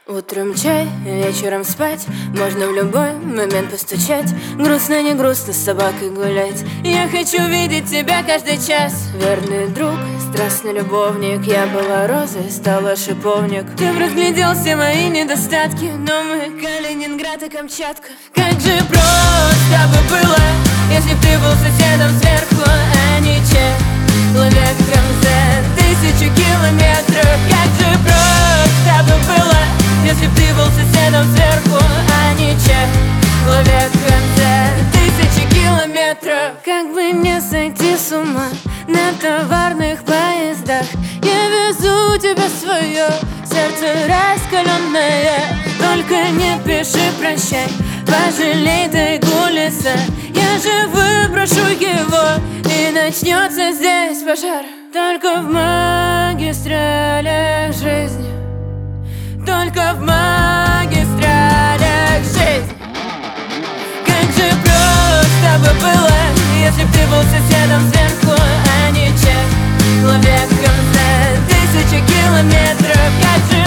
Утром чай, вечером спать. Можно в любой момент постучать. Грустно, не грустно, с собакой гулять. Я хочу видеть тебя каждый час. Верный друг, страстный любовник. Я была розой, стала шиповник. Ты разглядел все мои недостатки, но мы Калининград и Камчатка. Как же просто бы было, если б ты был соседом сверху, а не человеком за 1000 километров. Как же просто бы было, если б ты был соседом сверху, а не человеком за 1000 километров. Как бы не сойти с ума на товарных поездах, я везу тебя в свое сердце раскаленное. Только не пиши прощай, пожалей тайгу леса. Я же выброшу его, и начнется здесь пожар. Только в магистралях жизни, только в магистралях жизни. Как же просто бы было, если б ты был соседом сверху, а не человеком за 1000 километров. Как же